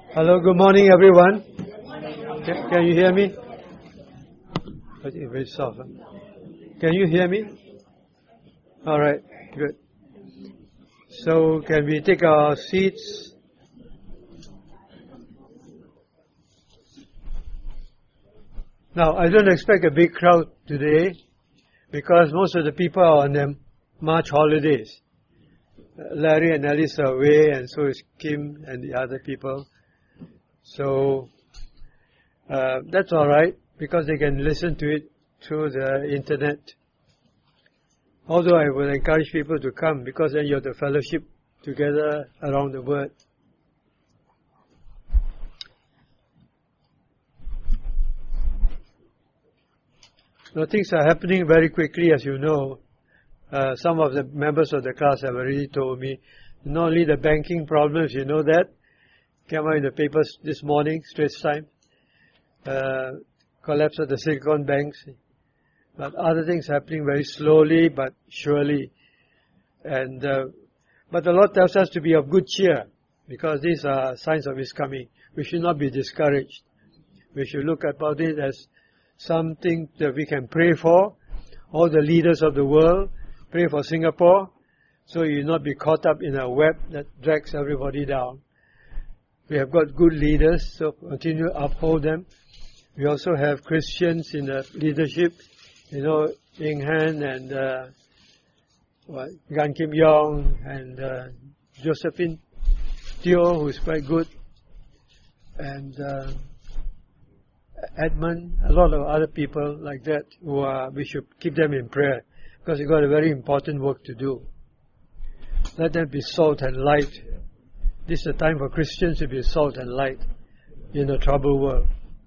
Hello, good morning, everyone. Can you hear me? I think very soft. Huh? Can you hear me? All right, good. So, can we take our seats? Now, I don't expect a big crowd today because most of the people are on their March holidays. Larry and Alice are away, and so is Kim and the other people. So, that's all right because they can listen to it through the internet. Although I will encourage people to come because then you have the fellowship together around the Word. Now things are happening very quickly, as you know. Some of the members of the class have already told me, not only the banking problems, you know that, came out in the papers this morning, Straits Times, collapse of the Silicon banks, but other things happening very slowly but surely. And but the Lord tells us to be of good cheer because these are signs of His coming. We should not be discouraged. We should look about it as something that we can pray for. All the leaders of the world, pray for Singapore, so you not be caught up in a web that drags everybody down. We have got good leaders, so continue to uphold them. We also have Christians in the leadership, you know, Ying Han and Gan Kim Yong and Josephine Teo, who is quite good, and Edmund, a lot of other people like that who we should keep them in prayer because they've got a very important work to do. Let them be salt and light. This is a time for Christians to be salt and light in a troubled world.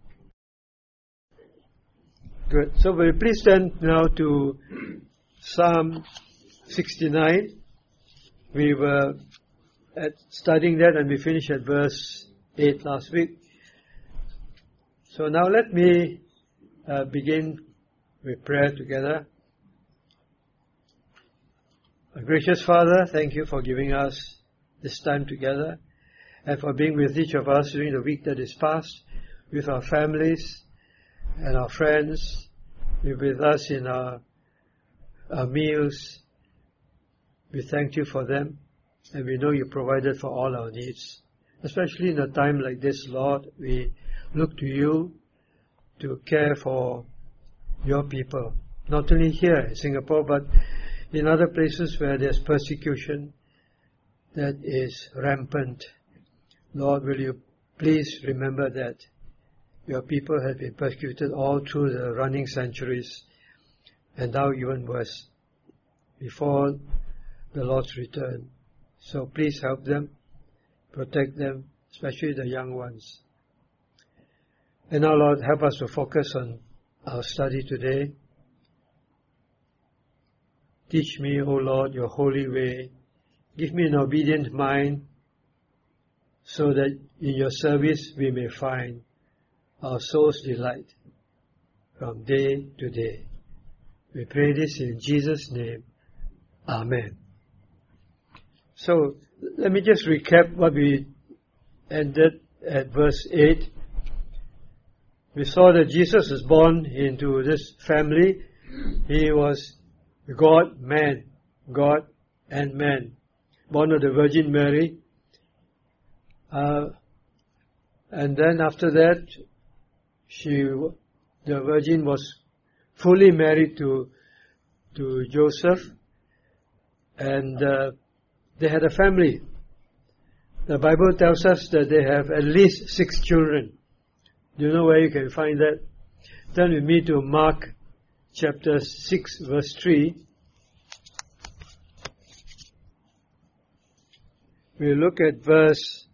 Good. So will you please stand now to Psalm 69. We were studying that and we finished at verse 8 last week. So now let me begin with prayer together. Our gracious Father, thank you for giving us this time together and for being with each of us during the week that is past, with our families and our friends, be with us in our meals. We thank you for them, and we know you provided for all our needs. Especially in a time like this, Lord, we look to you to care for your people, not only here in Singapore, but in other places where there's persecution that is rampant. Lord, will you please remember that your people have been persecuted all through the running centuries, and now even worse, before the Lord's return. So please help them, protect them, especially the young ones. And now, Lord, help us to focus on our study today. Teach me, O Lord, your holy way. Give me an obedient mind so that in your service we may find our soul's delight from day to day. We pray this in Jesus' name. Amen. So, let me just recap what we ended at verse 8. We saw that Jesus was born into this family. He was God, man, God and man, born of the Virgin Mary. And then after that, the Virgin was fully married to Joseph, and they had a family. The Bible tells us that they have at least 6 children. Do you know where you can find that? Turn with me to Mark chapter 6 verse 3. We look at verse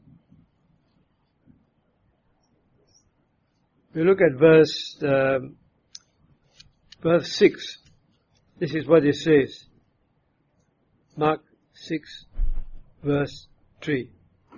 6. This is what it says. Mark 6 verse 3.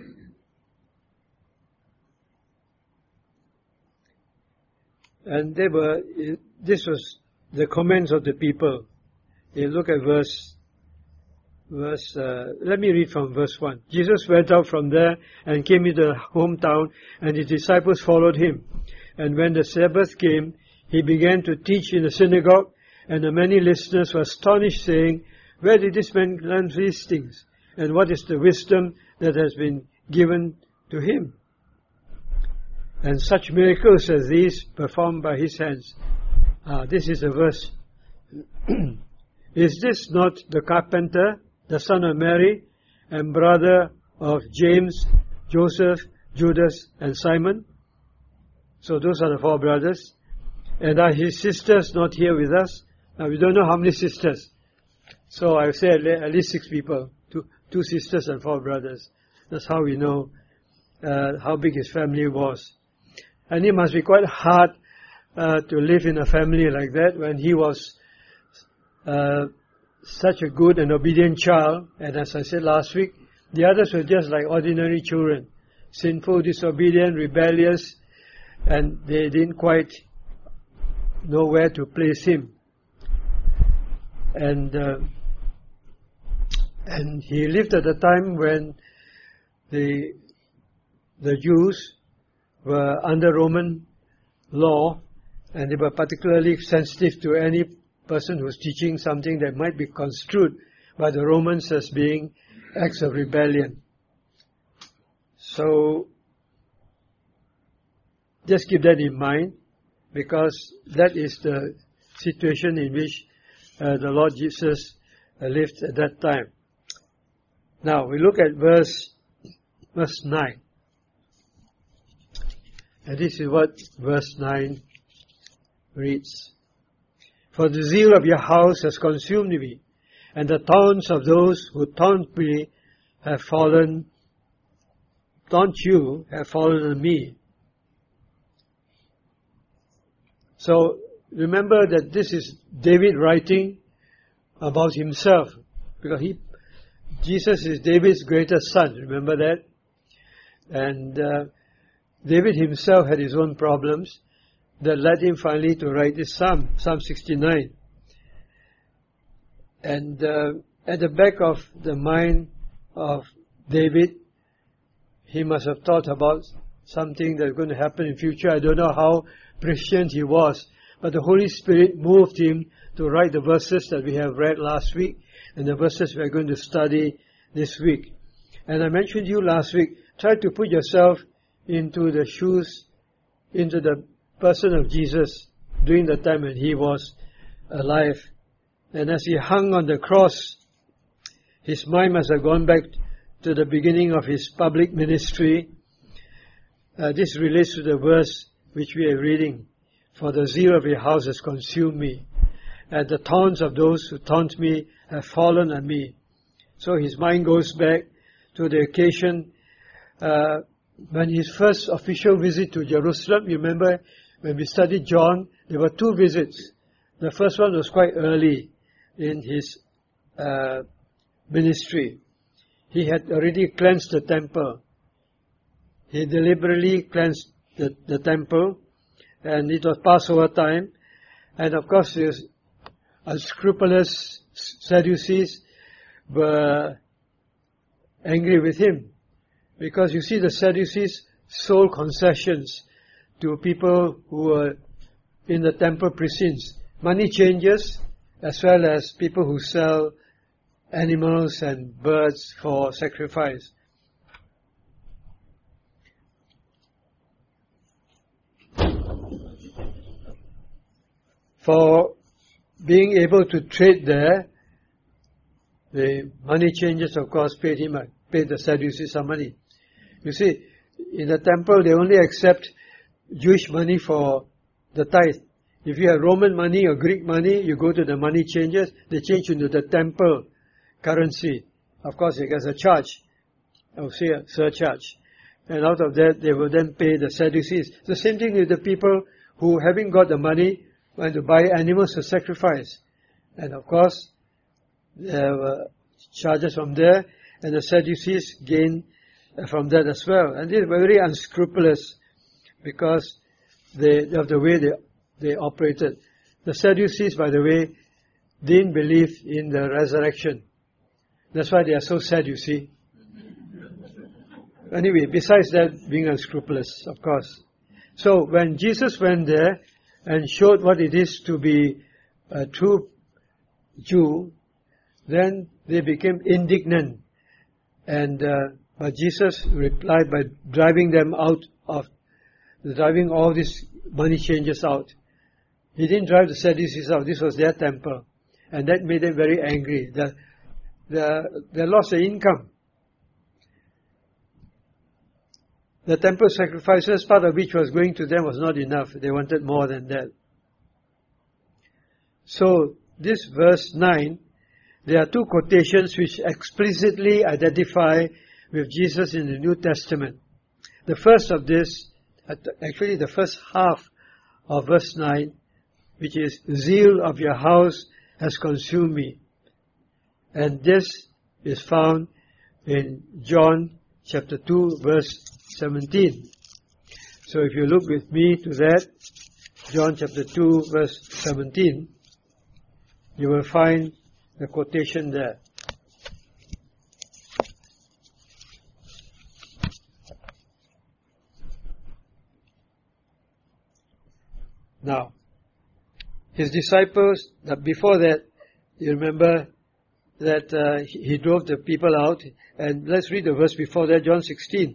And this was the comments of the people. You look at verse let me read from verse 1. Jesus went out from there and came into the hometown, and his disciples followed him. And when the Sabbath came, he began to teach in the synagogue, and the many listeners were astonished, saying, "Where did this man learn these things? And what is the wisdom that has been given to him? And such miracles as these performed by his hands." This is a verse. "Is this not the carpenter, the son of Mary, and brother of James, Joseph, Judas, and Simon?" So those are the four brothers. "And are his sisters not here with us?" Now we don't know how many sisters. So I say at least 6 people, two sisters and 4 brothers. That's how we know how big his family was. And it must be quite hard to live in a family like that when he was such a good and obedient child. And as I said last week, the others were just like ordinary children, sinful, disobedient, rebellious, and they didn't quite know where to place him. And he lived at a time when the Jews were under Roman law, and they were particularly sensitive to any person who's teaching something that might be construed by the Romans as being acts of rebellion. So just keep that in mind, because that is the situation in which the Lord Jesus lived at that time. Now we look at verse 9. And this is what verse 9 reads. "For the zeal of your house has consumed me, and the taunts of those who taunt me have fallen on me." So remember that this is David writing about himself, because Jesus is David's greatest son, remember that? And David himself had his own problems that led him finally to write this Psalm 69. And at the back of the mind of David, he must have thought about something that's going to happen in future. I don't know how prescient he was, but the Holy Spirit moved him to write the verses that we have read last week and the verses we are going to study this week. And I mentioned to you last week, try to put yourself into the shoes, into the person of Jesus during the time when he was alive. And as he hung on the cross, his mind must have gone back to the beginning of his public ministry. This relates to the verse which we are reading. "For the zeal of your house has consumed me, and the taunts of those who taunt me have fallen on me." So his mind goes back to the occasion when his first official visit to Jerusalem. You remember when we studied John, there were 2 visits. The first one was quite early in his ministry. He had already cleansed the temple. He deliberately cleansed the temple, and it was Passover time. And of course, the unscrupulous Sadducees were angry with him, because you see, the Sadducees sold concessions to people who were in the temple precincts, money changers as well as people who sell animals and birds for sacrifice. For being able to trade there, the money changers, of course, paid the Sadducees some money. You see, in the temple, they only accept Jewish money for the tithe. If you have Roman money or Greek money, you go to the money changers, they change into the temple currency. Of course, it gets a charge, I would say a surcharge. And out of that, they will then pay the Sadducees. The same thing with the people who, having got the money, went to buy animals to sacrifice. And of course, there were charges from there, and the Sadducees gained from that as well. And they were very unscrupulous because of the way they operated. The Sadducees, by the way, didn't believe in the resurrection. That's why they are so sad, you see. Anyway, besides that, being unscrupulous, of course. So when Jesus went there and showed what it is to be a true Jew, then they became indignant. And but Jesus replied by driving all these money changers out. He didn't drive the Sadducees out. This was their temple. And that made them very angry. They lost their income. The temple sacrifices, part of which was going to them, was not enough. They wanted more than that. So, this verse 9, there are two quotations which explicitly identify with Jesus in the New Testament. The first of this, actually the first half of verse 9, which is, zeal of your house has consumed me. And this is found in John chapter 2, verse 17. So if you look with me to that, John chapter 2, verse 17, you will find the quotation there. Now, his disciples, before that, you remember that he drove the people out, and let's read the verse before that, John 16,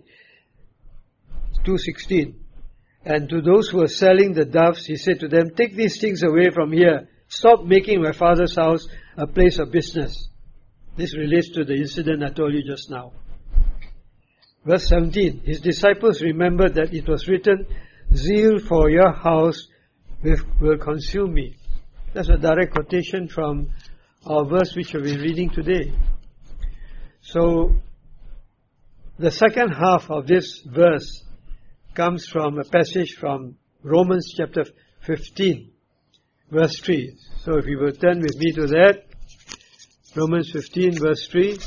2:16. And to those who were selling the doves, he said to them, take these things away from here. Stop making my Father's house a place of business. This relates to the incident I told you just now. Verse 17, his disciples remembered that it was written, zeal for your house will consume me. That's a direct quotation from our verse which we've been reading today. So, the second half of this verse comes from a passage from Romans chapter 15, verse 3. So if you will turn with me to that, Romans 15, verse 3.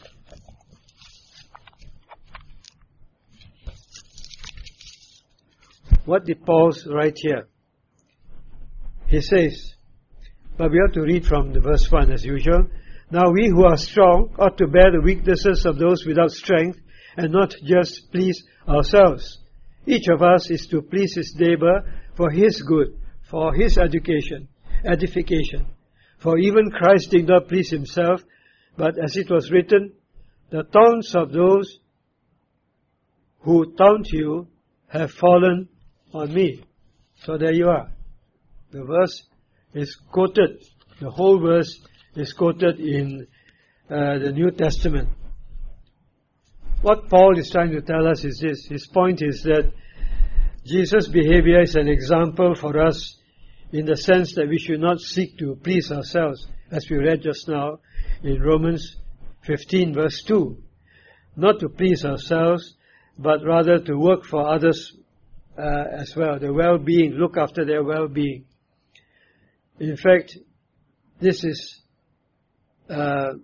What did Paul write here? He says, but we have to read from the verse 1 as usual. Now we who are strong ought to bear the weaknesses of those without strength and not just please ourselves. Each of us is to please his neighbor for his good, for his edification. For even Christ did not please himself, but as it was written, the taunts of those who taunt you have fallen on me. So there you are. The verse is quoted, the whole verse is quoted in the New Testament. What Paul is trying to tell us is this. His point is that Jesus' behavior is an example for us in the sense that we should not seek to please ourselves, as we read just now in Romans 15 verse 2. Not to please ourselves, but rather to work for others as well, their well-being, look after their well-being. In fact, this is the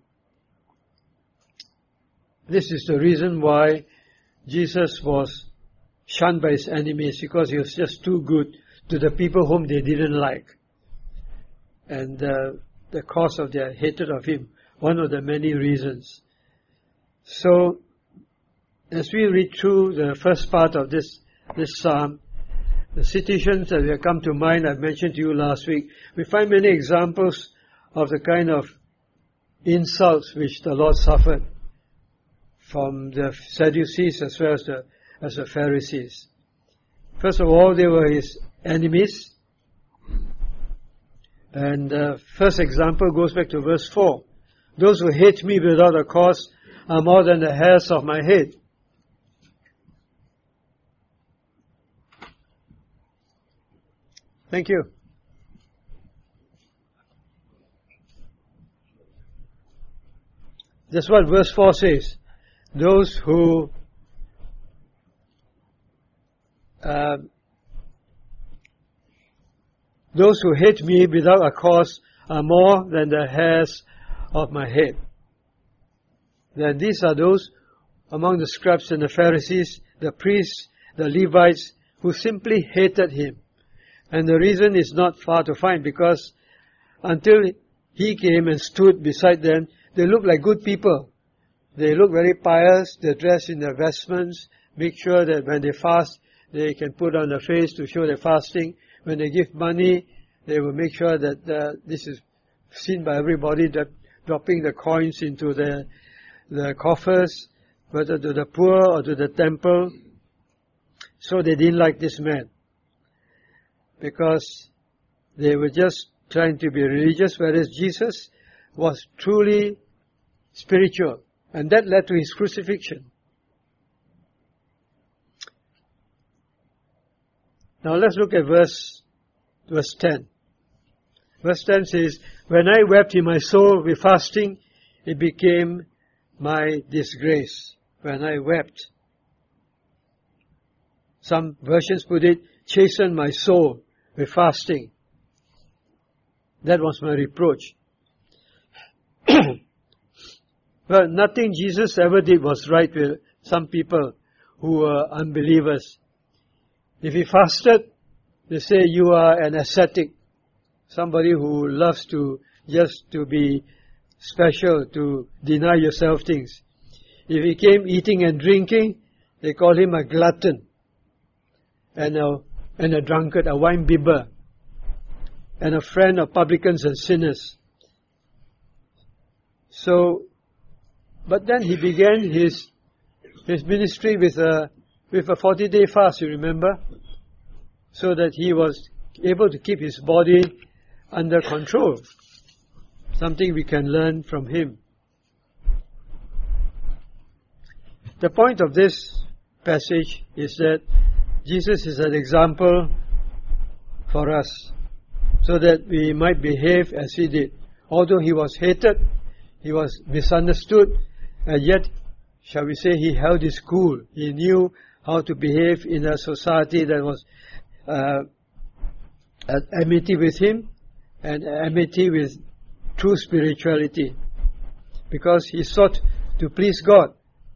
reason why Jesus was shunned by his enemies, because he was just too good to the people whom they didn't like. And the cause of their hatred of him, one of the many reasons. So, as we read through the first part of this psalm, the situations that have come to mind, I've mentioned to you last week, we find many examples of the kind of insults which the Lord suffered from the Sadducees as well as the Pharisees. First of all, they were his enemies. And the first example goes back to verse 4. Those who hate me without a cause are more than the hairs of my head. Thank you. That's what verse 4 says. Those who hate me without a cause are more than the hairs of my head. Then these are those among the scribes and the Pharisees, the priests, the Levites, who simply hated him. And the reason is not far to find, because until he came and stood beside them. They looked like good people. They look very pious. They dress in their vestments. Make sure that when they fast, they can put on a face to show they're fasting. When they give money, they will make sure that this is seen by everybody, that dropping the coins into the coffers, whether to the poor or to the temple. So they didn't like this man, because they were just trying to be religious, whereas Jesus was truly spiritual. And that led to his crucifixion. Now let's look at verse 10. Verse 10 says, "When I wept in my soul with fasting, it became my disgrace." When I wept. Some versions put it, "chastened my soul with fasting." That was my reproach. Well, nothing Jesus ever did was right with some people who were unbelievers. If he fasted, they say you are an ascetic, somebody who loves to just to be special, to deny yourself things. If he came eating and drinking, they call him a glutton and a drunkard, a wine bibber, and a friend of publicans and sinners. So, but then he began his ministry with a 40-day fast, you remember? So that he was able to keep his body under control. Something we can learn from him. The point of this passage is that Jesus is an example for us, so that we might behave as he did. Although he was hated, he was misunderstood, and yet, shall we say, he held his cool. He knew how to behave in a society that was at enmity with him and enmity with true spirituality, because he sought to please God.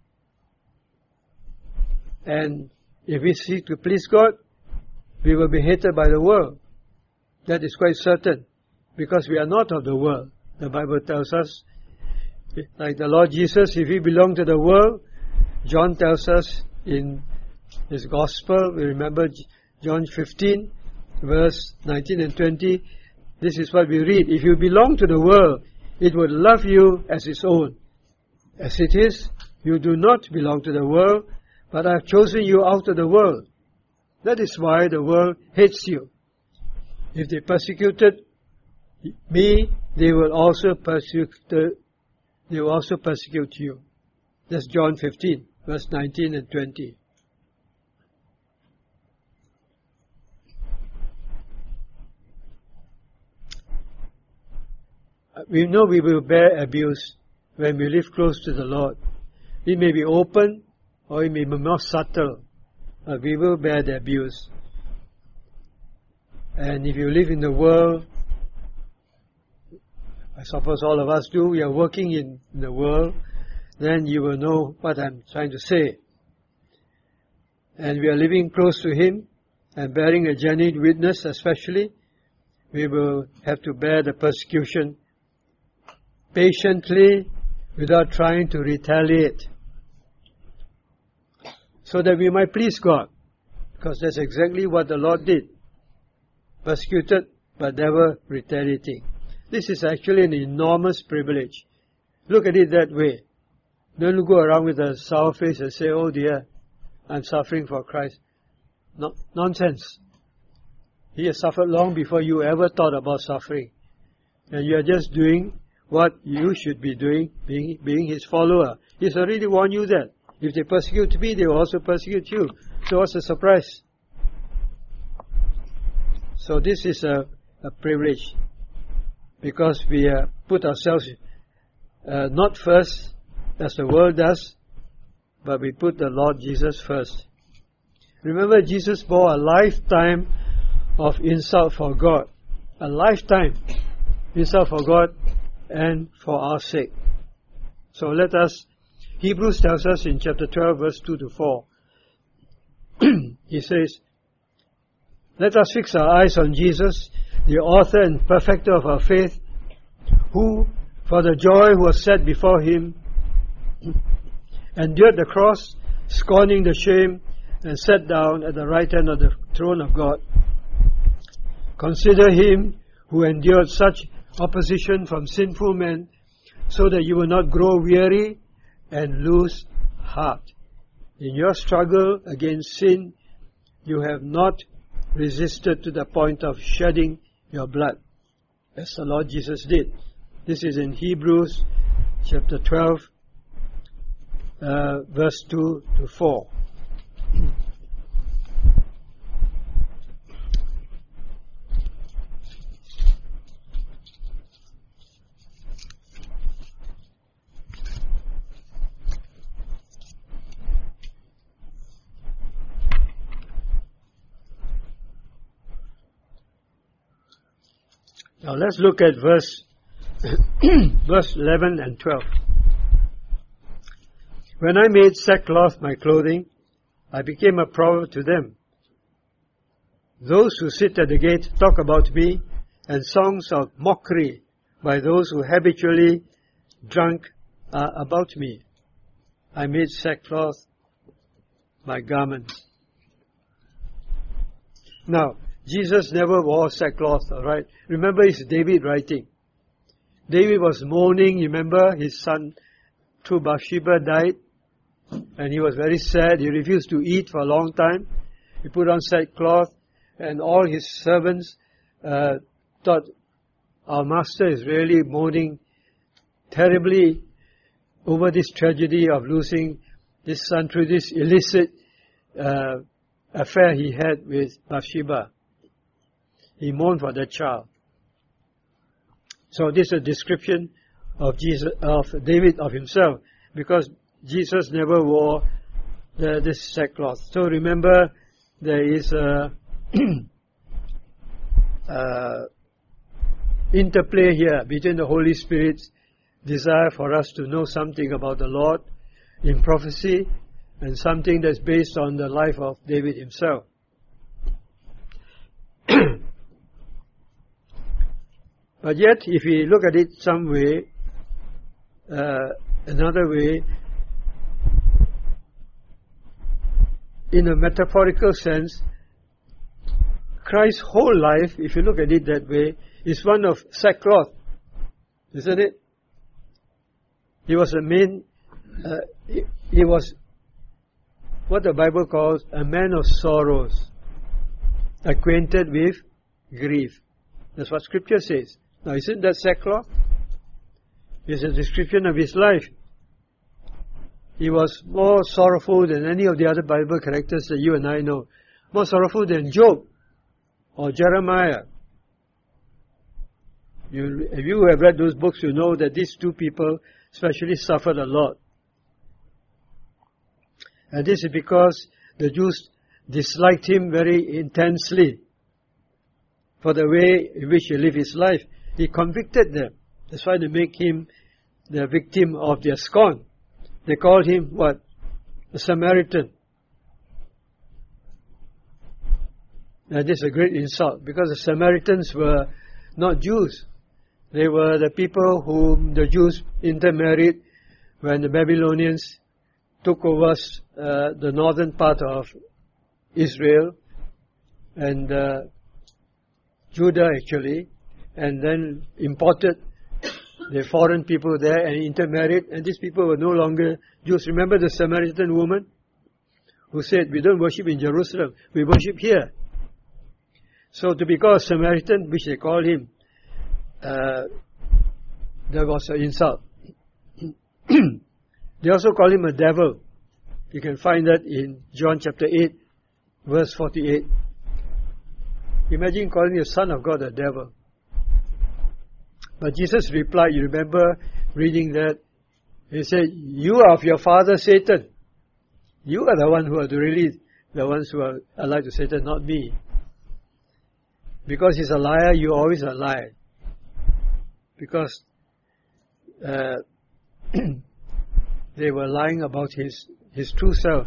And if we seek to please God, we will be hated by the world. That is quite certain, because we are not of the world. The Bible tells us, like the Lord Jesus, if he belonged to the world, John tells us in his Gospel, we remember John 15, verse 19 and 20, this is what we read. If you belong to the world, it would love you as its own. As it is, you do not belong to the world, but I have chosen you out of the world. That is why the world hates you. If they persecuted me, they will also persecute you. That's John 15, verse 19 and 20. We know we will bear abuse when we live close to the Lord. It may be open or it may be more subtle, but we will bear the abuse. And if you live in the world, I suppose all of us do, we are working in the world, then you will know what I'm trying to say. And we are living close to Him and bearing a genuine witness especially, we will have to bear the persecution patiently without trying to retaliate, so that we might please God, because that's exactly what the Lord did. Persecuted but never retaliating. This is actually an enormous privilege. Look at it that way. Don't go around with a sour face and say, "Oh dear, I'm suffering for Christ." No, nonsense. He has suffered long before you ever thought about suffering. And you are just doing what you should be doing, being His follower. He's already warned you that if they persecute me, they will also persecute you. So what's the surprise? So this is a privilege, because we put ourselves not first as the world does, but we put the Lord Jesus first. Remember, Jesus bore a lifetime of insult for God. A lifetime insult for God and for our sake. So let us, Hebrews tells us in chapter 12 verse 2 to 4, he says, "Let us fix our eyes on Jesus, the author and perfecter of our faith, who, for the joy was set before him, endured the cross, scorning the shame, and sat down at the right hand of the throne of God. Consider him who endured such opposition from sinful men, so that you will not grow weary and lose heart. In your struggle against sin, you have not resisted to the point of shedding your blood, as the Lord Jesus did. This is in Hebrews chapter 12, verse 2 to 4. Now let's look at verse 11 and 12. When I made sackcloth my clothing, I became a proverb to them. Those who sit at the gate talk about me, and songs of mockery by those who habitually drunk are about me. I made sackcloth my garment. Now, Jesus never wore sackcloth, alright? Remember, it's David writing. David was mourning, remember, his son through Bathsheba died, and he was very sad. He refused to eat for a long time. He put on sackcloth, and all his servants thought, our master is really mourning terribly over this tragedy of losing his son through this illicit affair he had with Bathsheba. He mourned for that child. So this is a description of David of himself, because Jesus never wore this sackcloth. So remember, there is a interplay here between the Holy Spirit's desire for us to know something about the Lord in prophecy and something that's based on the life of David himself. But yet, if we look at it some way, another way, in a metaphorical sense, Christ's whole life, if you look at it that way, is one of sackcloth, isn't it? He was he was what the Bible calls a man of sorrows, acquainted with grief. That's what Scripture says. Now, isn't that sackcloth? It's a description of his life. He was more sorrowful than any of the other Bible characters that you and I know. More sorrowful than Job or Jeremiah. If you have read those books, you know that these two people especially suffered a lot. And this is because the Jews disliked him very intensely for the way in which he lived his life. He convicted them. That's why they make him the victim of their scorn. They called him what? A Samaritan. And this is a great insult, because the Samaritans were not Jews. They were the people whom the Jews intermarried when the Babylonians took over the northern part of Israel and Judah actually, and then imported the foreign people there and intermarried, and these people were no longer Jews. Remember the Samaritan woman who said, we don't worship in Jerusalem, we worship here. So to be called Samaritan, which they called him, that was an insult. They also call him a devil. You can find that in John chapter 8, verse 48. Imagine calling the Son of God a devil. But Jesus replied, you remember reading that, he said, you are of your father Satan. You are the one who are really the ones who are allied to Satan, not me. Because he's a liar, you always a liar. Because they were lying about his true self.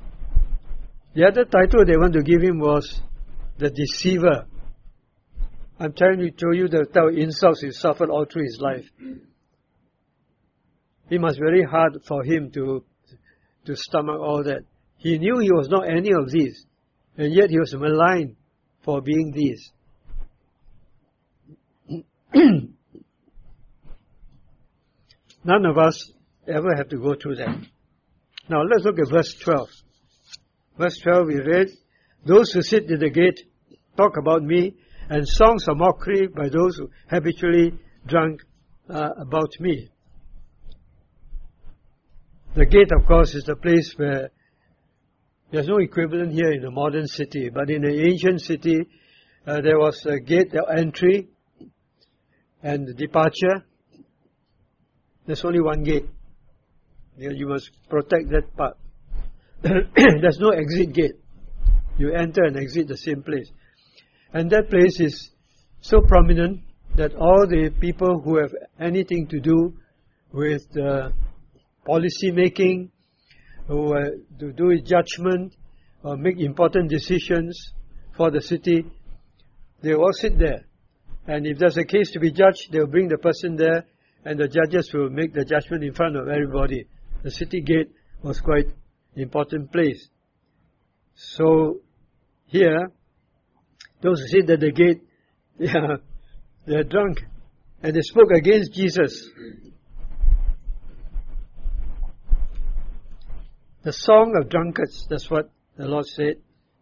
The other title they want to give him was the deceiver. I'm trying to show you the type of insults he suffered all through his life. It must be very hard for him to stomach all that. He knew he was not any of these, and yet he was maligned for being these. None of us ever have to go through that. Now let's look at verse 12. Verse 12 we read, those who sit at the gate talk about me, and songs of mockery by those who habitually drunk about me. The gate, of course, is the place where there's no equivalent here in a modern city, but in an ancient city, there was a gate of entry and departure. There's only one gate. You must protect that part. There's no exit gate. You enter and exit the same place. And that place is so prominent that all the people who have anything to do with policy making, who to do with judgment, or make important decisions for the city, they all sit there. And if there's a case to be judged, they'll bring the person there, and the judges will make the judgment in front of everybody. The city gate was quite an important place. So here, those who sit at the gate, they're drunk, and they spoke against Jesus. The song of drunkards, that's what the Lord said.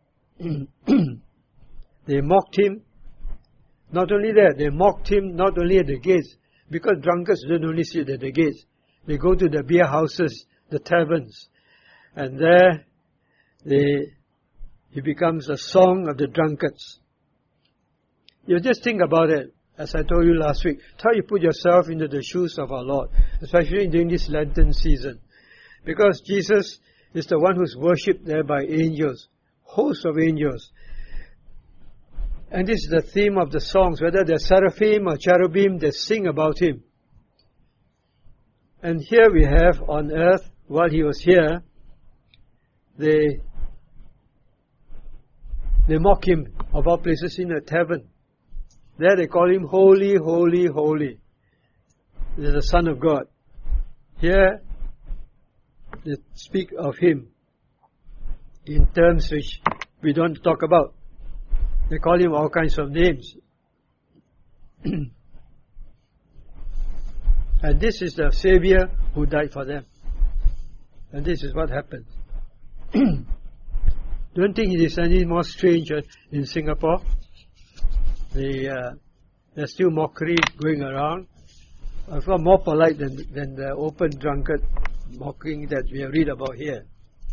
They mocked him. Not only that, they mocked him not only at the gates, because drunkards don't only sit at the gates. They go to the beer houses, the taverns, and there he becomes a song of the drunkards. You just think about it, as I told you last week. Try to put yourself into the shoes of our Lord, especially during this Lenten season. Because Jesus is the one who's worshipped there by angels, hosts of angels. And this is the theme of the songs, whether they're seraphim or cherubim, they sing about him. And here we have on earth, while he was here, they mock him of all places in a tavern. There they call him holy, holy, holy. He is the Son of God. Here they speak of him in terms which we don't talk about. They call him all kinds of names. And this is the Savior who died for them. And this is what happens. Don't think it is any more strange in Singapore. There's still mockery going around. I feel more polite than the open drunkard mocking that we read about here.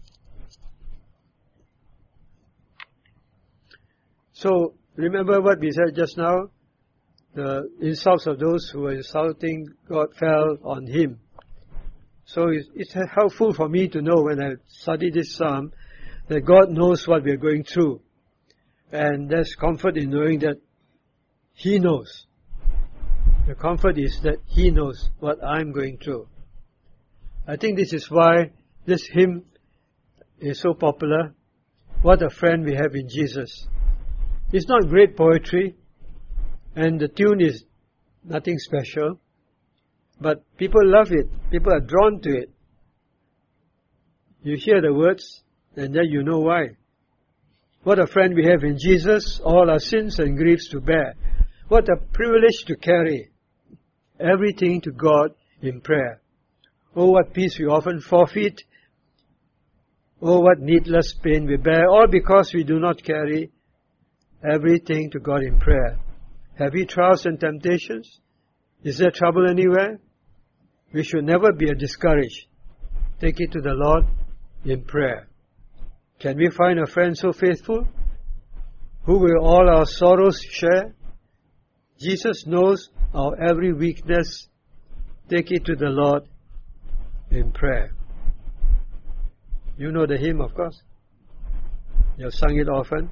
So, remember what we said just now? The insults of those who were insulting God fell on him. So it's helpful for me to know when I study this psalm that God knows what we are going through. And there's comfort in knowing that He knows. The comfort is that He knows what I'm going through. I think this is why this hymn is so popular. What a friend we have in Jesus. It's not great poetry, and the tune is nothing special, but people love it. People are drawn to it. You hear the words, and then you know why. What a friend we have in Jesus, all our sins and griefs to bear. What a privilege to carry everything to God in prayer. Oh, what peace we often forfeit. Oh, what needless pain we bear, all because we do not carry everything to God in prayer. Have we trials and temptations? Is there trouble anywhere? We should never be discouraged. Take it to the Lord in prayer. Can we find a friend so faithful, who will all our sorrows share? Jesus knows our every weakness. Take it to the Lord in prayer. You know the hymn, of course. You have sung it often.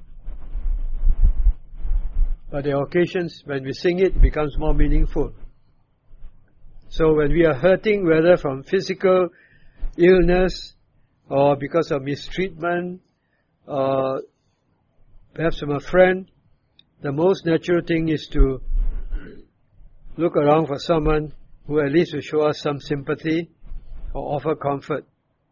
But there are occasions when we sing it, it becomes more meaningful. So when we are hurting, whether from physical illness or because of mistreatment or perhaps from a friend, the most natural thing is to look around for someone who at least will show us some sympathy or offer comfort.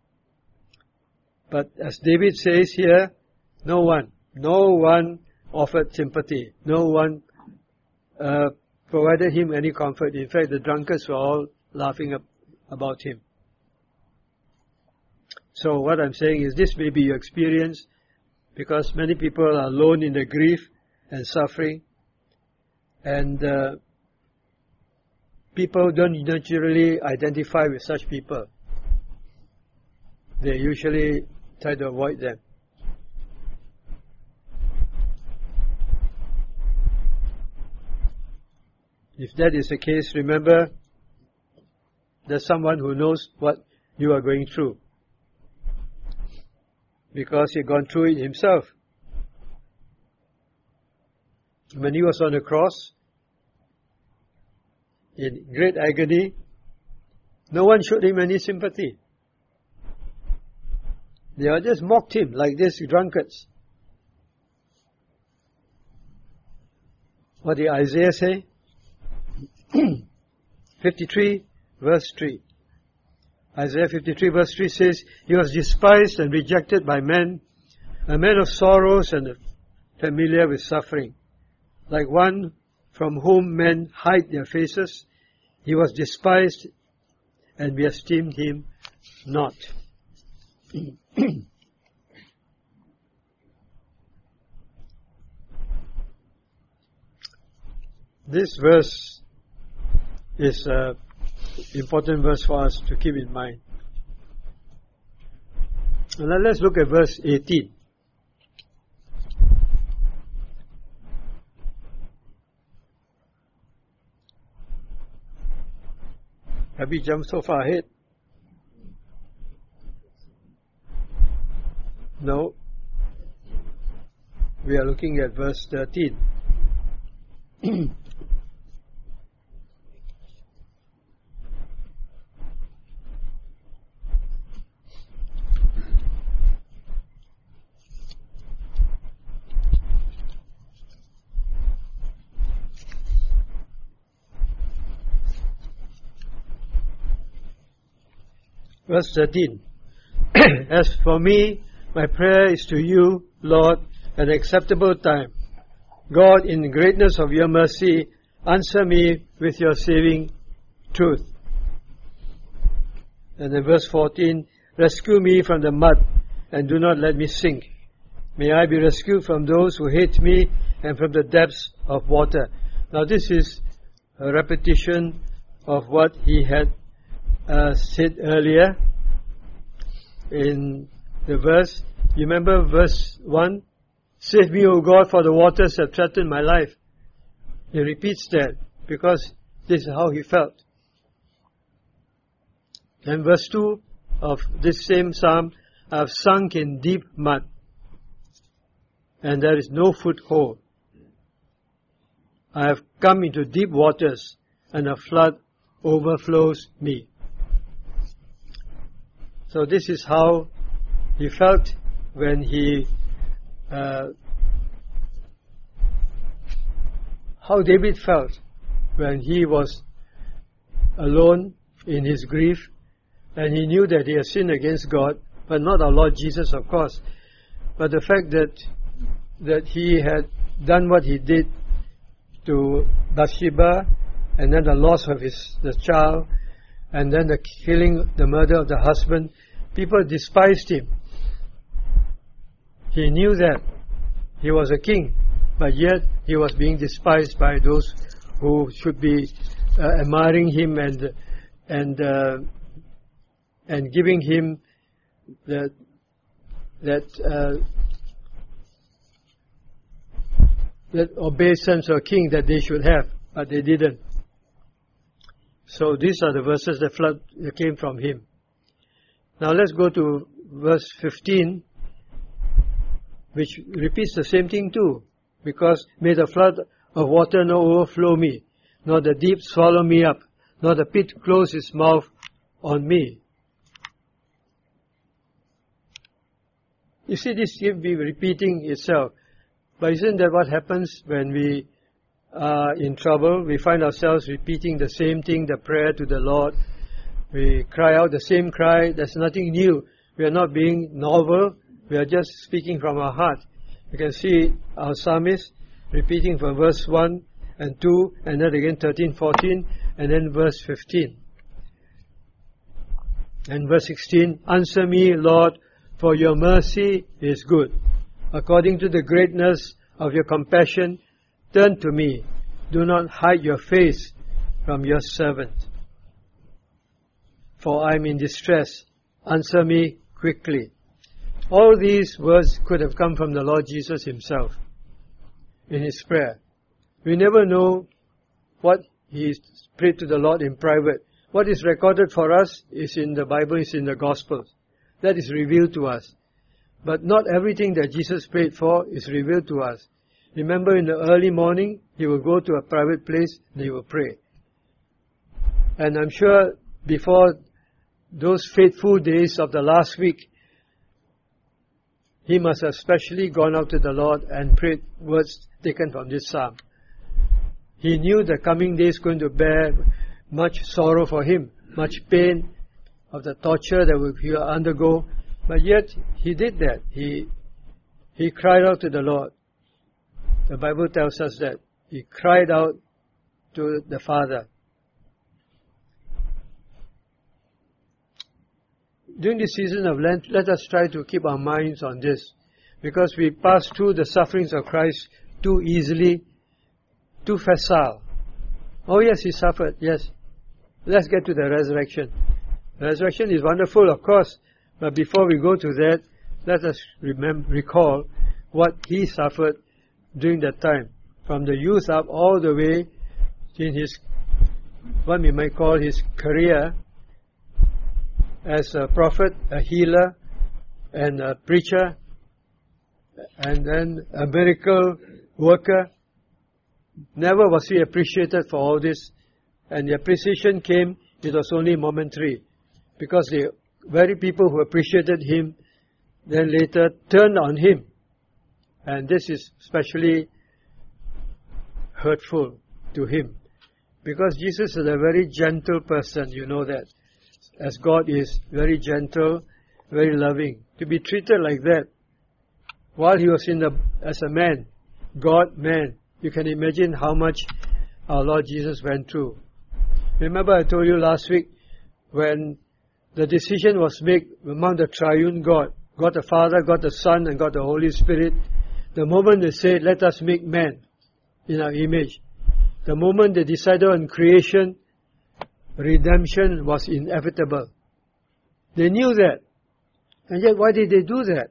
But as David says here, no one offered sympathy. No one provided him any comfort. In fact, the drunkards were all laughing about him. So what I'm saying is, this may be your experience, because many people are alone in their grief and suffering, and people don't naturally identify with such people. They usually try to avoid them. If that is the case, remember, there's someone who knows what you are going through, because he's gone through it himself. When he was on the cross, in great agony, no one showed him any sympathy. They all just mocked him like these drunkards. What did Isaiah say? 53 verse 3. Isaiah 53 verse 3 says, "He was despised and rejected by men, a man of sorrows and familiar with suffering. Like one from whom men hide their faces, he was despised, and we esteemed him not." This verse is an important verse for us to keep in mind. And now let's look at verse 18. Have we jumped so far ahead? No. We are looking at verse 13. Verse 13. "As for me, my prayer is to you, Lord, an acceptable time. God, in the greatness of your mercy, answer me with your saving truth." And then verse 14, "Rescue me from the mud, and do not let me sink. May I be rescued from those who hate me, and from the depths of water." Now this is a repetition of what he had said earlier in the verse. You remember verse 1? "Save me, O God, for the waters have threatened my life." He repeats that because this is how he felt. And verse 2 of this same psalm, "I have sunk in deep mud, and there is no foothold. I have come into deep waters, and a flood overflows me." So this is how he felt when he, how David felt when he was alone in his grief, and he knew that he had sinned against God, but not our Lord Jesus, of course. But the fact that he had done what he did to Bathsheba, and then the loss of the child, and then the killing, the murder of the husband, people despised him. He knew that he was a king, but yet he was being despised by those who should be admiring him and giving him that obeisance or king that they should have, but they didn't. So these are the verses that came from him. Now let's go to verse 15, which repeats the same thing too. Because may the flood of water not overflow me, nor the deep swallow me up, nor the pit close its mouth on me. You see, this will be repeating itself. But isn't that what happens when we are in trouble? We find ourselves repeating the same thing, the prayer to the Lord. We cry out the same cry. There's nothing new. We are not being novel. We are just speaking from our heart. You can see our psalmist repeating from verse 1 and 2, and then again 13, 14, and then verse 15. And verse 16, answer me, Lord, for your mercy is good. According to the greatness of your compassion, turn to me. Do not hide your face from your servant. For I am in distress. Answer me quickly. All these words could have come from the Lord Jesus himself in his prayer. We never know what he prayed to the Lord in private. What is recorded for us is in the Bible, is in the Gospels. That is revealed to us. But not everything that Jesus prayed for is revealed to us. Remember, in the early morning, he will go to a private place and he will pray. And I'm sure before those faithful days of the last week, he must have especially gone out to the Lord and prayed words taken from this psalm. He knew the coming days going to bear much sorrow for him, much pain of the torture that he will undergo, but yet he did that. He cried out to the Lord. The Bible tells us that he cried out to the Father. During this season of Lent, let us try to keep our minds on this, because we pass through the sufferings of Christ too easily, too facile. Oh yes, he suffered, yes. Let's get to the resurrection. The resurrection is wonderful, of course, but before we go to that, let us recall what he suffered during that time, from the youth up all the way in his, what we might call his career as a prophet, a healer, and a preacher, and then a miracle worker. Never was he appreciated for all this, and the appreciation came, it was only momentary, because the very people who appreciated him then later turned on him, and this is especially hurtful to him, because Jesus is a very gentle person, you know that, as God is very gentle, very loving. To be treated like that while he was as a man, God man, you can imagine how much our Lord Jesus went through. Remember I told you last week, when the decision was made among the triune God, God the Father, God the Son, and God the Holy Spirit, the moment they said, let us make man in our image, the moment they decided on creation, redemption was inevitable. They knew that. And yet why did they do that?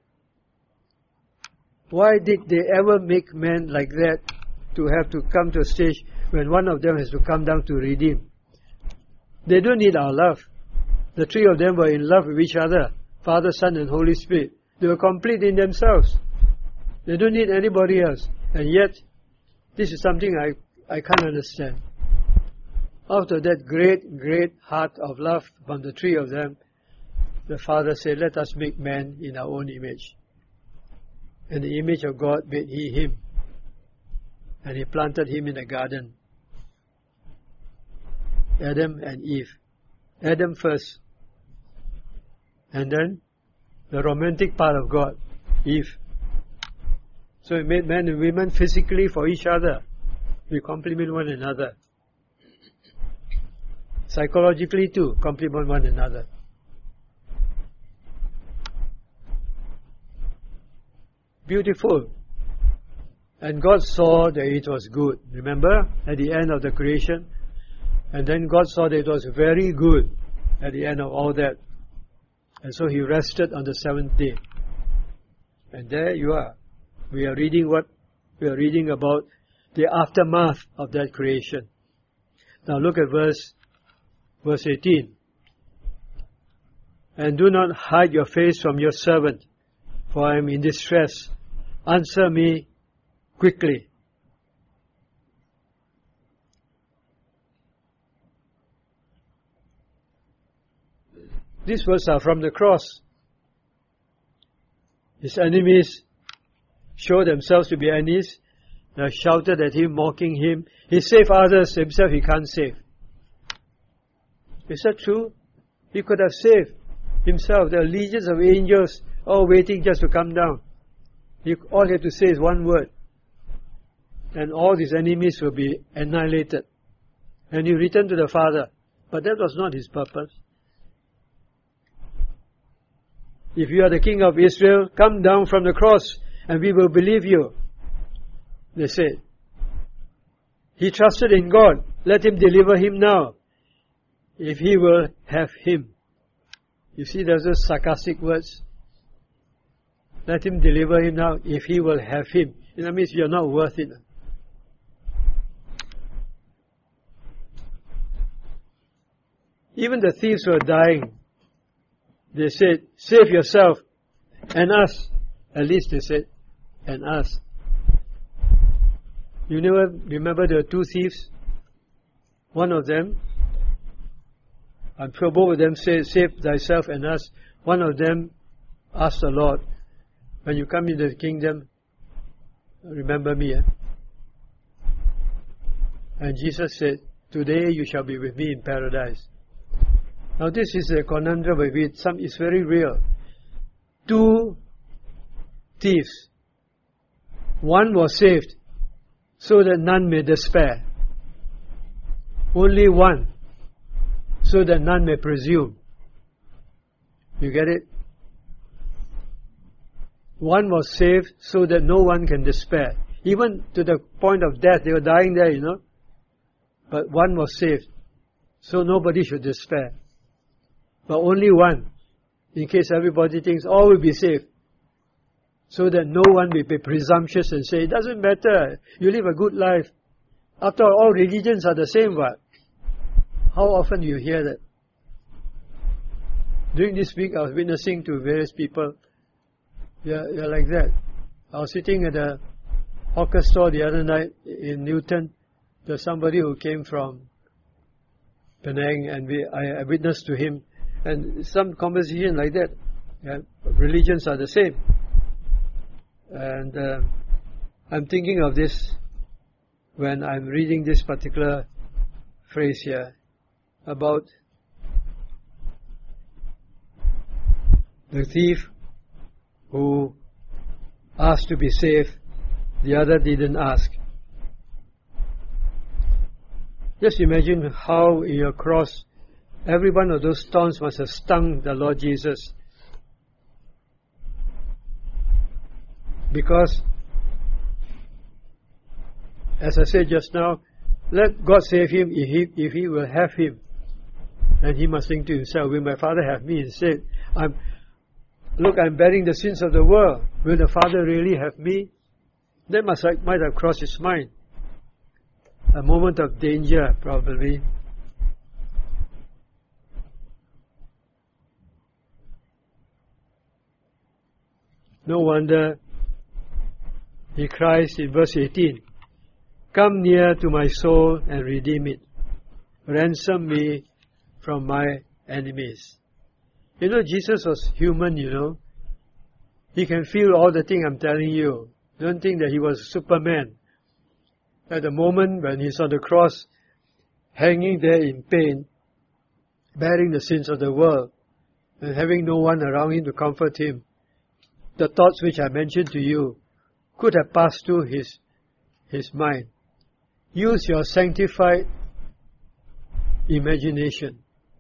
Why did they ever make man like that, to have to come to a stage when one of them has to come down to redeem? They don't need our love. The three of them were in love with each other, Father, Son, and Holy Spirit. They were complete in themselves. They don't need anybody else. And yet, this is something I can't understand. After that great heart of love from the three of them, the Father said, let us make man in our own image. And the image of God made he him. And he planted him in a garden. Adam and Eve. Adam first. And then the romantic part of God, Eve. So he made men and women physically for each other. We complement one another. Psychologically too, complement one another. Beautiful. And God saw that it was good. Remember, at the end of the creation? And then God saw that it was very good at the end of all that. And so he rested on the seventh day. And there you are. We are reading about the aftermath of that creation. Now look at verse 18. And do not hide your face from your servant, for I am in distress. Answer me quickly. These words are from the cross. His enemies show themselves to be enemies. They shouted at him, mocking him. He saved others, himself he can't save. Is that true? He could have saved himself. There are legions of angels all waiting just to come down. All he had to say is one word, and all his enemies will be annihilated. And he returned to the Father. But that was not his purpose. If you are the King of Israel, come down from the cross and we will believe you, they said. He trusted in God. Let him deliver him now, if he will have him. You see, there's those sarcastic words. Let him deliver him now, if he will have him. That means you're not worth it. Even the thieves were dying. They said, save yourself and us. At least they said, and us. You never remember the two thieves? One of them, I'm sure both of them said, save thyself and us. One of them asked the Lord, when you come into the kingdom, remember me. And Jesus said, today you shall be with me in paradise. Now this is a conundrum of it. It's very real. Two thieves. One was saved so that none may despair. Only one, so that none may presume. You get it? One was saved so that no one can despair. Even to the point of death, they were dying there, But one was saved, so nobody should despair. But only one, in case everybody thinks all will be saved, so that no one will be presumptuous and say, it doesn't matter, you live a good life. After all religions are the same, what? How often do you hear that? During this week, I was witnessing to various people. You're like that. I was sitting at a hawker store the other night in Newton. There's somebody who came from Penang, and I witnessed to him. And some conversation like that. Religions are the same. And I'm thinking of this when I'm reading this particular phrase here about the thief who asked to be saved, the other didn't ask. Just imagine how in your cross, every one of those thorns must have stung the Lord Jesus. Because, as I said just now, let God save him if he will have him. And he must think to himself, will my Father have me? Instead, I'm bearing the sins of the world. Will the Father really have me? That might have crossed his mind. A moment of danger, probably. No wonder he cries in verse 18, come near to my soul and redeem it. Ransom me from my enemies. Jesus was human, He can feel all the things I'm telling you. Don't think that he was Superman. At the moment when he's on the cross, hanging there in pain, bearing the sins of the world, and having no one around him to comfort him, the thoughts which I mentioned to you could have passed through his mind. Use your sanctified imagination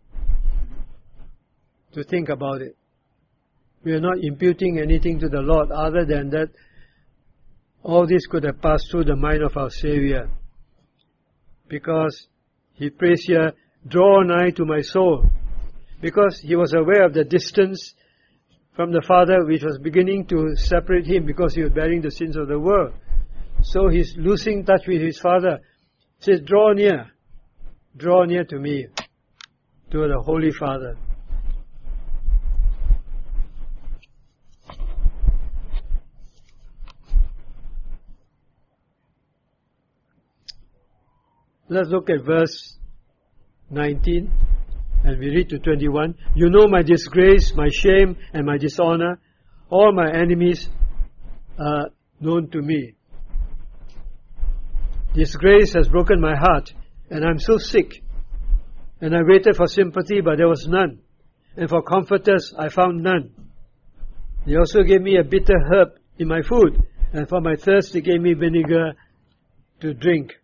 to think about it. We are not imputing anything to the Lord other than that all this could have passed through the mind of our Savior. Because he prays here, draw nigh to my soul. Because he was aware of the distance from the Father which was beginning to separate him because he was bearing the sins of the world. So he's losing touch with his Father. He says, draw near to me, to the Holy Father. Let's look at verse 19 and we read to 21. You know my disgrace, my shame and my dishonor. All my enemies known to me. Disgrace has broken my heart, and I'm so sick. And I waited for sympathy, but there was none. And for comforters, I found none. They also gave me a bitter herb in my food, and for my thirst, they gave me vinegar to drink.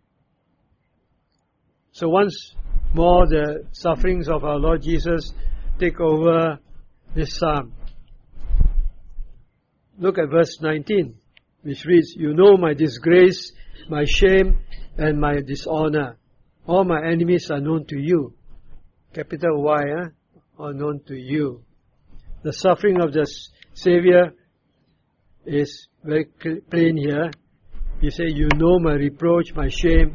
So once more, the sufferings of our Lord Jesus take over this psalm. Look at verse 19, which reads, "You know my disgrace, my shame, and my dishonor. All my enemies are known to you." Capital Y, are known to you. The suffering of the Savior is very plain here. He says, "You know my reproach, my shame."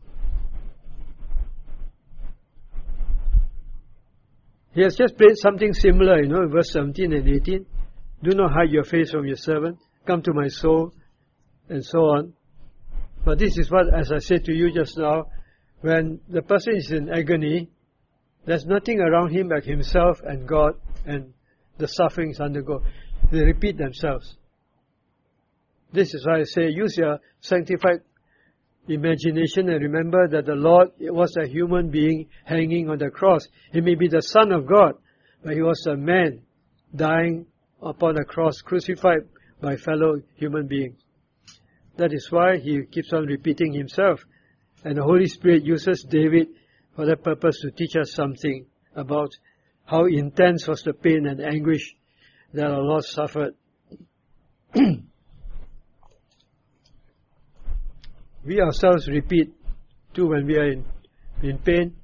He has just prayed something similar, in verse 17 and 18. "Do not hide your face from your servant. Come to my soul," and so on. But this is what, as I said to you just now, when the person is in agony, there's nothing around him but himself and God and the sufferings undergo. They repeat themselves. This is why I say, use your sanctified imagination and remember that the Lord was a human being hanging on the cross. He may be the Son of God, but He was a man dying upon a cross, crucified by fellow human beings. That is why He keeps on repeating Himself. And the Holy Spirit uses David for that purpose to teach us something about how intense was the pain and anguish that our Lord suffered. We ourselves repeat too when we are in pain.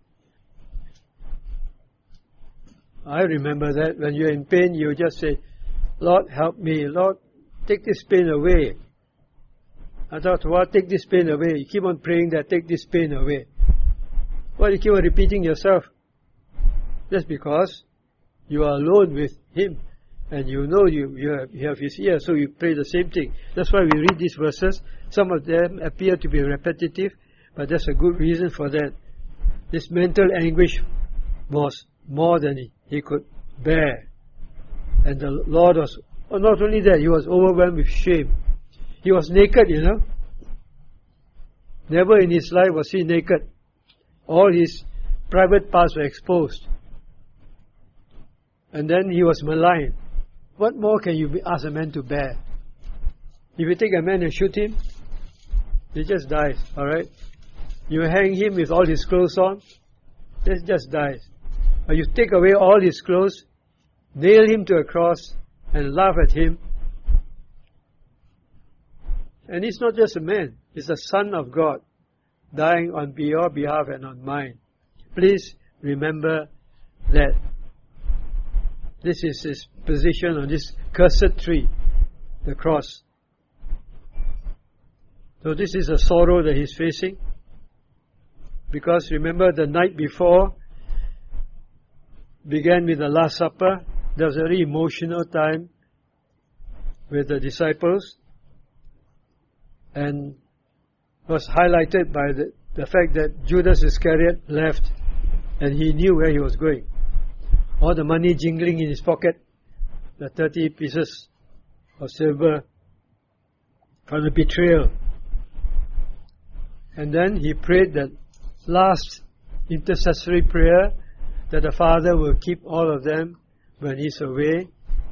I remember that when you are in pain, you just say, "Lord, help me. Lord, take this pain away." I thought, "Well, take this pain away." You keep on praying that, "Take this pain away." Why you keep on repeating yourself? That's because you are alone with Him, and you know you have His ear, so you pray the same thing. That's why we read these verses. Some of them appear to be repetitive, but there's a good reason for that. This mental anguish was more than he could bear. And the Lord was, not only that, He was overwhelmed with shame. He was naked, Never in His life was He naked. All His private parts were exposed. And then He was maligned. What more can you ask a man to bear? If you take a man and shoot him, he just dies, alright? You hang him with all his clothes on, he just dies. Or you take away all his clothes, nail him to a cross, and laugh at him. And he's not just a man, he's the Son of God, dying on your behalf and on mine. Please remember that. This is His position on this cursed tree, the cross. So this is a sorrow that He's facing. Because remember, the night before began with the Last Supper. There was a very emotional time with the disciples, and was highlighted by the fact that Judas Iscariot left, and he knew where he was going. All the money jingling in his pocket, the 30 pieces of silver from the betrayal. And then he prayed that last intercessory prayer that the Father will keep all of them when He's away.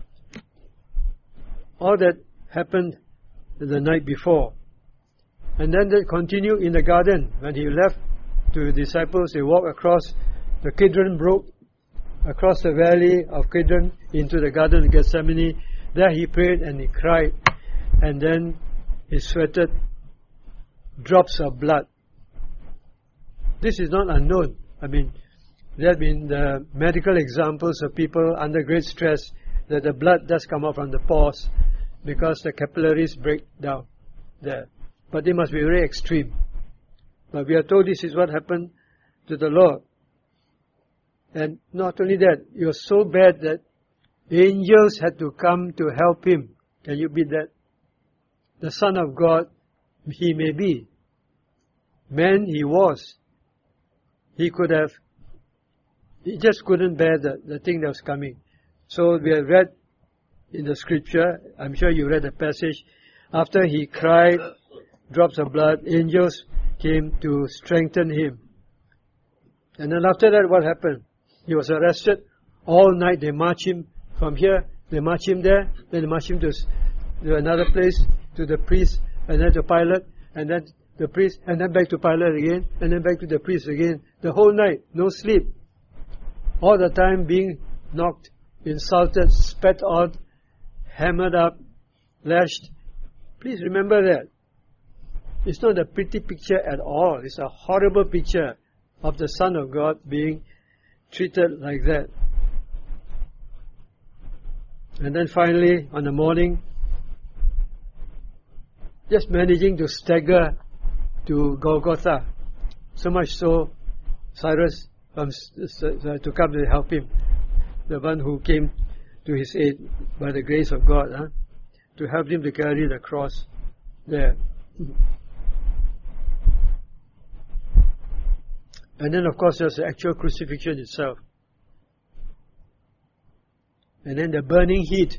All that happened the night before. And then they continued in the garden. When He left to the disciples, they walked across the Kidron Brook, across the valley of Kidron into the Garden of Gethsemane. There He prayed and He cried, and then He sweated drops of blood. This is not unknown. There have been the medical examples of people under great stress that the blood does come out from the pores because the capillaries break down there. But they must be very extreme. But we are told this is what happened to the Lord. And not only that, it was so bad that angels had to come to help Him. Can you beat that? The Son of God, He may be. Man, He was. He just couldn't bear the thing that was coming. So we have read in the scripture, I'm sure you read the passage, After he cried drops of blood, angels came to strengthen him. And then after that, what happened? He was arrested. All night they march him from here, they march him there, then they march him to another place, to the priest, and then to Pilate, and then the priest, and then back to Pilate again, and then back to the priest again. The whole night, no sleep. All the time being knocked, insulted, spat on, hammered up, lashed. Please remember that. It's not a pretty picture at all. It's a horrible picture of the Son of God being treated like that. And then finally, on the morning, just managing to stagger to Golgotha. So much so, Cyrus comes to come to help him, the one who came to his aid by the grace of God, to help him to carry the cross there. And then, of course, there's the actual crucifixion itself. And then the burning heat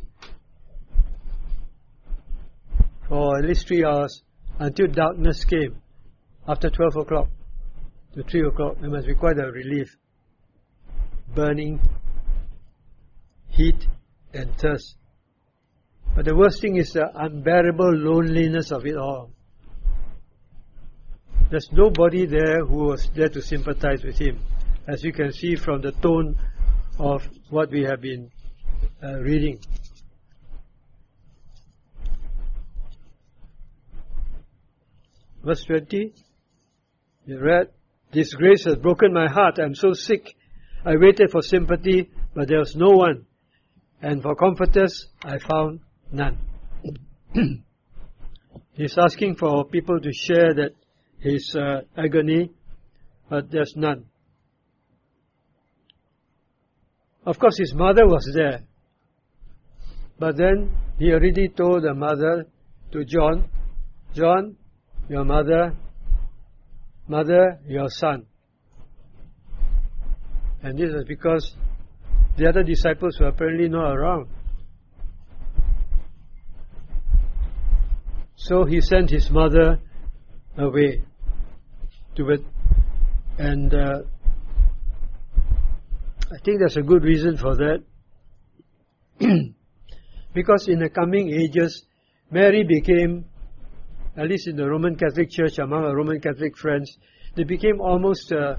for at least 3 hours until darkness came after 12 o'clock to 3 o'clock. It must be quite a relief. Burning heat and thirst. But the worst thing is the unbearable loneliness of it all. There's nobody there who was there to sympathize with him, as you can see from the tone of what we have been reading. Verse 20, you read, "Disgrace has broken my heart. I am so sick. I waited for sympathy, but there was no one. And for comforters, I found none." He's asking for people to share that his agony, but there's none. Of course, his mother was there. But then he already told the mother to John, "John, your mother, your son." And this is because the other disciples were apparently not around. So he sent his mother away to it. And I think there's a good reason for that. Because in the coming ages, Mary became, at least in the Roman Catholic Church, among our Roman Catholic friends, they became almost a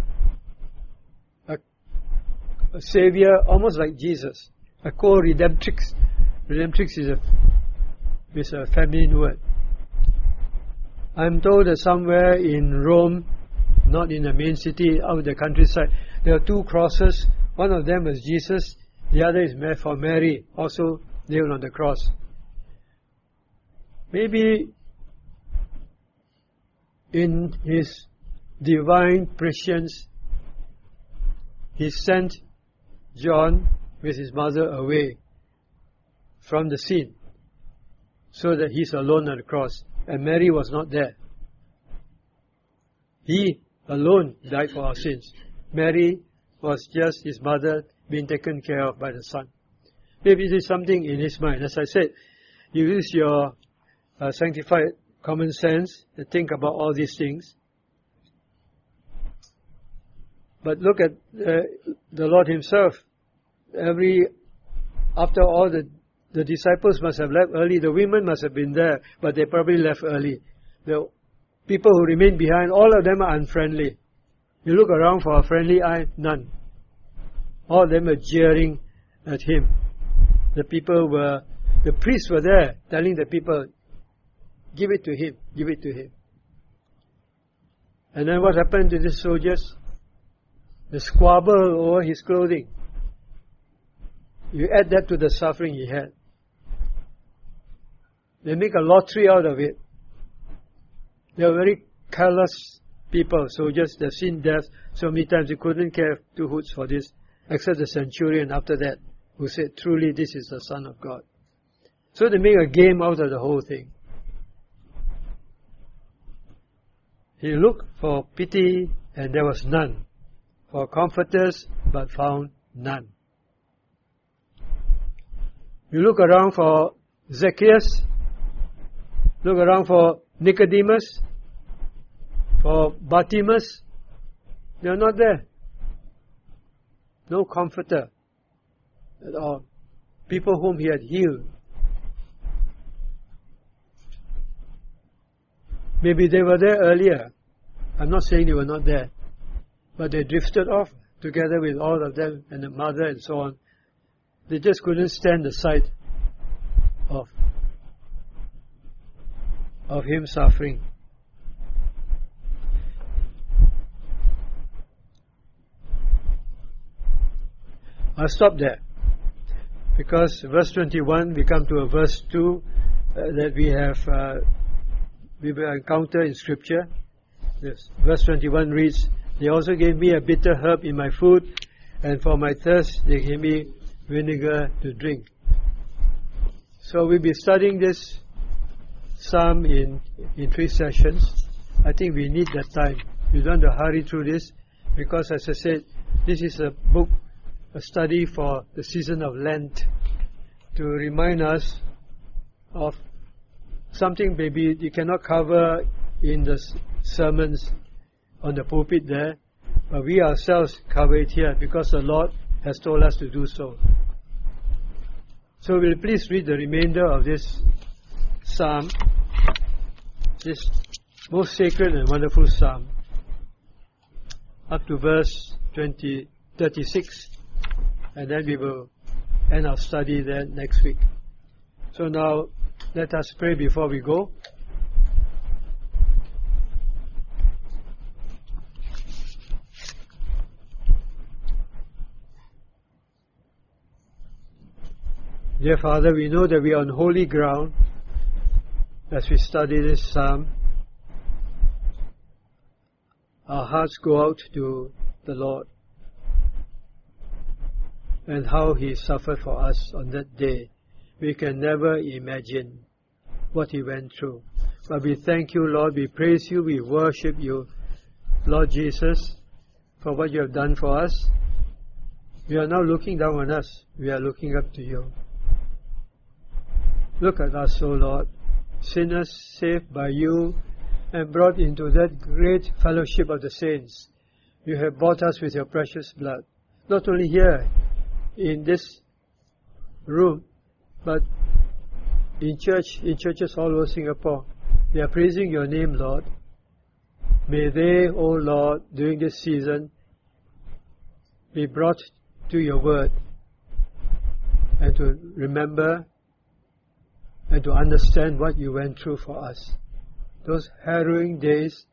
savior, almost like Jesus, a co-redemptrix. Redemptrix is a feminine word. I'm told that somewhere in Rome, not in the main city, out in the countryside, there are 2 crosses. One of them is Jesus, the other is for Mary, also nailed on the cross. Maybe in his divine prescience, he sent John with his mother away from the scene so that he's alone on the cross, and Mary was not there. He alone died for our sins. Mary was just his mother being taken care of by the Son. Maybe there's something in his mind. As I said, you use your sanctified common sense to think about all these things. But look at the Lord himself. After all, the disciples must have left early. The women must have been there, but they probably left early. The people who remained behind, all of them are unfriendly. You look around for a friendly eye, none. All of them are jeering at him. The priests were there telling the people, "Give it to him, give it to him." And then what happened to the soldiers? The squabble over his clothing. You add that to the suffering he had. They make a lottery out of it. They are very callous people, soldiers. They've seen death so many times they couldn't care 2 hoots for this, except the centurion after that, who said, "Truly this is the Son of God." So they make a game out of the whole thing. He looked for pity, and there was none. For comforters, but found none. You look around for Zacchaeus, Look around for Nicodemus, for Bartimaeus. They are not there. No comforter at all. People whom he had healed. Maybe they were there earlier. I'm not saying they were not there. But they drifted off together with all of them and the mother and so on. They just couldn't stand the sight of him suffering. I'll stop there. Because verse 21, we come to a verse 2 that we will encounter in Scripture. Yes. Verse 21 reads, "They also gave me a bitter herb in my food, and for my thirst they gave me vinegar to drink." So we'll be studying this psalm in 3 sessions. I think we need that time. We don't want to hurry through this, because as I said, this is a book, a study for the season of Lent, to remind us of something maybe you cannot cover in the sermons on the pulpit there, but we ourselves cover it here because the Lord has told us to do so. So will you please read the remainder of this psalm, this most sacred and wonderful psalm, up to verse 36, and then we will end our study there next week. So now let us pray before we go. Dear Father, we know that we are on holy ground as we study this psalm. Our hearts go out to the Lord and how He suffered for us on that day. We can never imagine what He went through. But we thank you, Lord. We praise you. We worship you, Lord Jesus, for what you have done for us. We are not looking down on us. We are looking up to you. Look at us, O Lord, sinners saved by you and brought into that great fellowship of the saints. You have bought us with your precious blood, not only here in this room, but in churches all over Singapore. They are praising your name, Lord. May they, O Lord, during this season, be brought to your word and to remember and to understand what you went through for us. Those harrowing days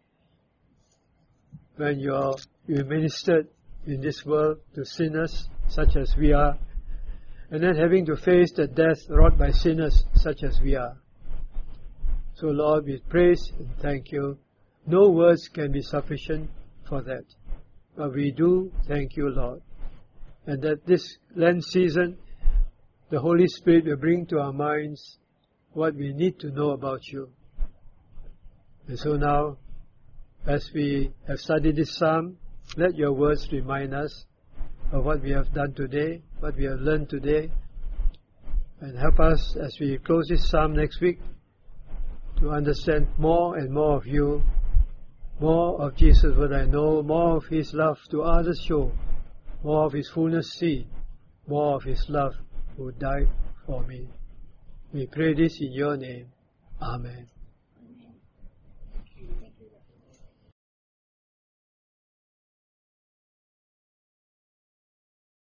when you ministered in this world to sinners such as we are, and then having to face the death wrought by sinners such as we are. So Lord, we praise and thank you. No words can be sufficient for that. But we do thank you, Lord. And that this Lent season, the Holy Spirit will bring to our minds what we need to know about you. And so now, as we have studied this psalm, let your words remind us of what we have done today, what we have learned today, and help us as we close this psalm next week to understand more and more of you, more of Jesus what I know, more of His love to others show, more of His fullness see, more of His love who died for me. We pray this in your name. Amen.